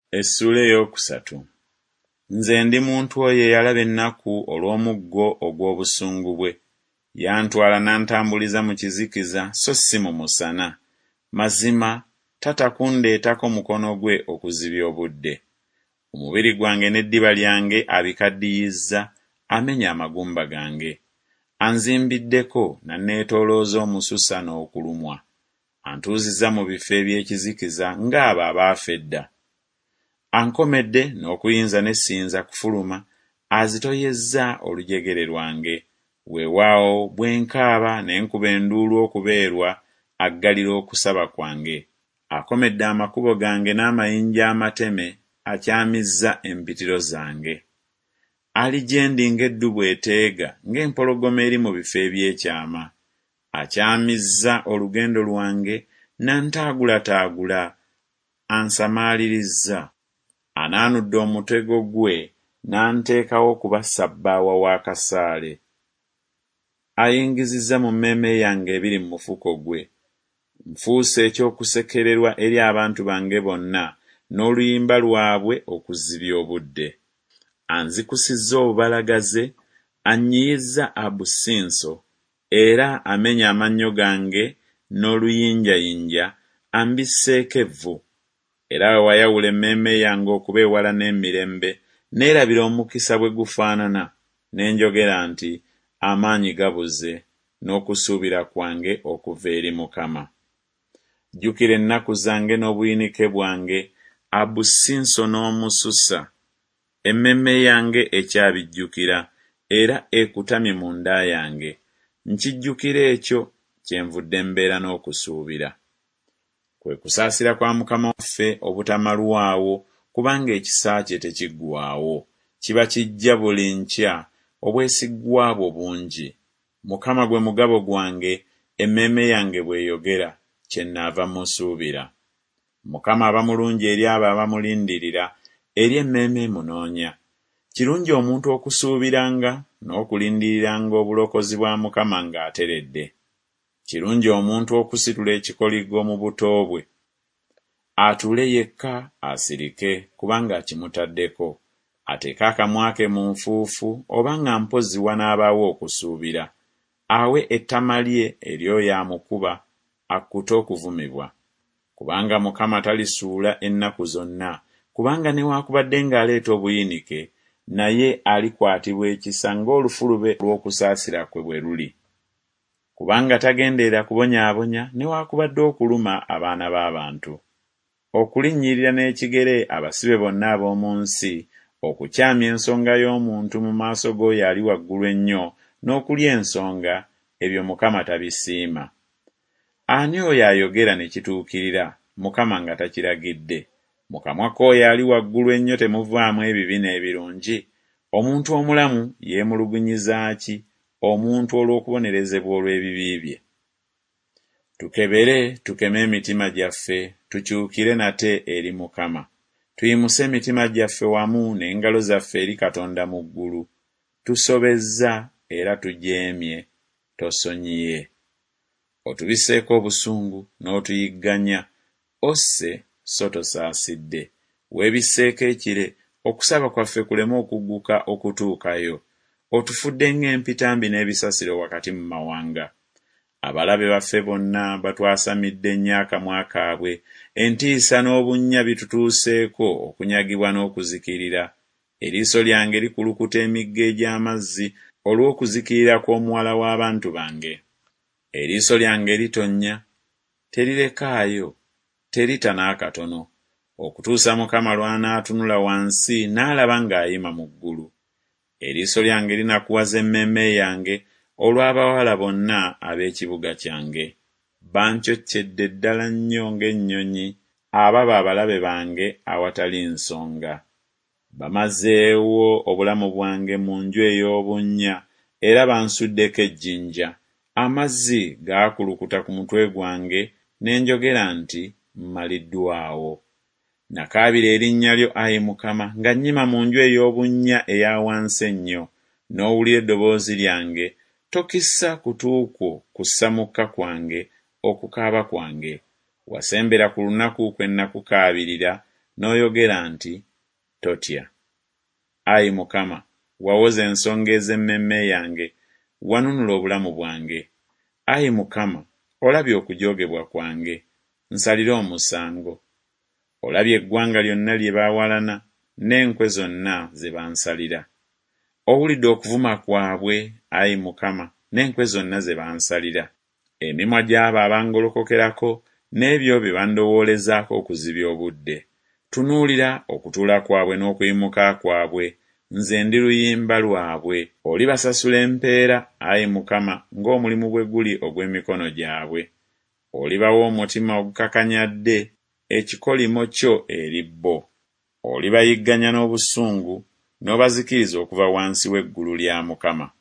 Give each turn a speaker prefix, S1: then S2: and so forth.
S1: Essula ey'okusatu. Nze ndi muntu oyo eyalaba ennaku olw'omuggo ogw'obusungu bwe. Yantwala n'antambuliza mu kizikiza so si mu musana. Mazima tatakundeetako mukono gwe okuzibya obudde. Omubiri gwange n'eddiba lyange abikaddiyizza, amenya amagumba gange. Anzimbiddeko n'anneetoolooza omususa n'okulumwa. Antuuzizza mu bifo eby'ekizikiza ng'abo abaafa edda. Ankomedde n'okuyinza ne siyinza kufuluma, azitoyezza olujegere lwange. Weewaawo bwe nkaaba ne nkuba enduulu okubeerwa, aggalira okusaba kwange. Akomedde amakubo gange n'amayinja amateme, akyamizza empitiro zange. Ali gye ndi ng'eddubu eteega, ng'empologoma eri mu bifo eby'ekyama. Akyamizza olugendo lwange, n'antaagulataagula, ansamalirizza. Anaanudde omutego gwe n'anteekawo kuba ssabbaawa w'akasaale. Ayingizizza mu mmeeme yange ebiri mu mufuko gwe. Nfuuse ekyokusekererwa eri abantu bange bonna n'oluyimba lwabwe okuzibya obudde. Anzikusizza obubalagaze, annyiyizza abusinso, era amenya amannyo gange n'oluyinjayinja, ambisseeko evvu. Era we wayawula emmeeme yange okuba ewala n'emirembe, neerabira omukisa bwe gufaanana, ne njogera nti amaanyi gabuze, n'okusuubira kwange okuva eri Mukama. Jjukira ennaku zange n'obuyinike bwange, abusinso n'omususa. Emmeeme yange ekyabijjukira, era ekutamye mu nda yange. Nkijjukira ekyo kyenvudde mbeera n'okusuubira. Kwe kusaasira kwa Mukama waffe obutamalwawo, kubanga ekisa kye tekiggwaawo. Kiba kijja buli nkya, obwesigwa bwo bungi. Mukama gwe mugabo gwange, emmeeme yange bw'eyogera, kyennaava musuubira. Mukama aba mulungi eri abo abamulindirira, eri emmeeme emunoonya. Kirungi omuntu okusuubiranga n'okulindiriranga obulokozi bwa Mukama ng'ateredde. Kirungi omuntu okusitula ekikoligo mu buto bwe. Atuule yekka asirike, kubanga kimutaddeko. Ateeke akamwa ke mu nfuufu, oba nga mpozzi wanaabaawo okusuubira. Awe ettama lye eri oyo amukuba, akkute okuvumibwa. Kubanga Mukama talisuula ennaku zonna, kubanga newaakubadde ng'aleeta obuyinike, naye alikwatibwa ekisa ng'olufulube lw'okusaasira kwe bwe luli. Kubanga tagendeera kubonyaabonya newaakubadde okuluma abaana b'abantu. Okulinnyirira n'ekigere abasibe bonna ab'omu nsi, okukyamya ensonga y'omuntu mu maaso g'oyo ali waggulu ennyo, n'okulya ensonga, ebyo Mukama tabisiima. Ani oyo ayogera ne kituukirira, Mukama nga takiragidde? Mu kamwa k'oyo ali waggulu ennyo temuvaamu ebibi n'ebirungi? Omuntu omulamu yeemulugunyiza ki, omuntu olw'okubonerezebwa olw'ebibi bye? Tukebere, tukeme emitima gyaffe, tukyukire nate eri Mukama. Tuyimuse emitima gyaffe wamu n'engalo zaffe eri Katonda mu ggulu. Tusobezza era tujeemye, tosonyiye. Otubiseeko obusungu n'otuyigganya, osse so tosaasidde. Weebisseeko ekire, okusaba kwaffe kuleme okugguka okutuukayo. Otufudde ng'empitambi n'ebisasiro wakati mu mawanga. Abalabe baffe bonna batwasamidde nnyo akamwa kaabwe, entiisa n'obunnya bitutuuseeko okunyagibwa n'okuzikirira. Eriiso lyange likulukuta emigga egy'amazzi olw'okuzikirira kw'omuwala w'abantu bange. Eriiso lyange litonnya, terirekaayo, terita n'akatono, okutuusa Mukama lw'anaatunula wansi n'alaba ng'ayima mu ggulu. Eriiso lyange linakuwaza emmeeme yange olw'abawala bonna ab'ekibuga kyange. Bancoccedde ddala nnyo ng'ennyonyi, ababa abalabe bange awatali nsonga. Bamazeewo obulamu bwange mu nju ey'obunnya, era bansuddeko ejjinja. Amazzi gaakulukuta ku mutwe gwange, ne njogera nti mmaliddwawo. Nakaabira erinnya lyo, Ayi Mukama, nga nnyima mu nju ey'obunnya eya wansi ennyo, n'owulira eddoboozi lyange. Tokissa kutu kwo kussa mukka kwange okukaaba kwange. Wasembera ku lunaku kwe nakukaabirira, n'oyogera nti, totya. Ayi Mukama, wawoza ensonga ez'emmemme yange, wanunula obulamu bwange. Ayi Mukama, olabye okujoogebwa kwange, nsalira omusango. Olabye eggwanga lyonna lye baawalana, n'enkwe zonna ze bansalira. Owulidde okuvuma kwabwe, Ayi Mukama, n'enkwe zonna ze bansalira. Emimwa gy'abo abangolokokerako n'ebyo bye bandowoolezaako okuzibya obudde. Tunuulira okutuula kwabwe n'okuyimuka kwabwe, nze ndi luyimba lwabwe. Olibasasula empeera, Ayi Mukama, ng'omulimu bwe guli ogw'emikono gyabwe. Olibawa omutima ogukakanyadde, ekikolimo kyo eri bo. Olibayigganya n'obusungu, n'obazikiriza okuva wansi w'eggulu lya Mukama.